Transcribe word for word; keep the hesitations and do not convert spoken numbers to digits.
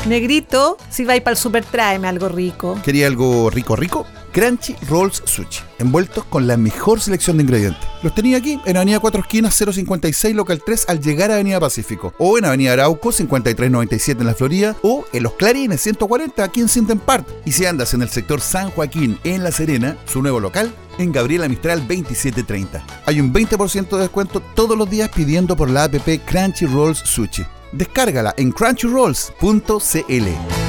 Negrito, si vais para el super, tráeme algo rico. ¿Quería algo rico rico? Crunchy Rolls Sushi, envueltos con la mejor selección de ingredientes. Los tenía aquí en Avenida Cuatro Esquinas cero cincuenta y seis, local tres, al llegar a Avenida Pacífico, o en Avenida Arauco cincuenta y tres noventa y siete en la Florida, o en Los Clarines ciento cuarenta aquí en Sinden Park. Y si andas en el sector San Joaquín en La Serena, su nuevo local en Gabriela Mistral veintisiete treinta. Hay un veinte por ciento de descuento todos los días pidiendo por la app Crunchy Rolls Sushi. Descárgala en crunchy rolls punto c l.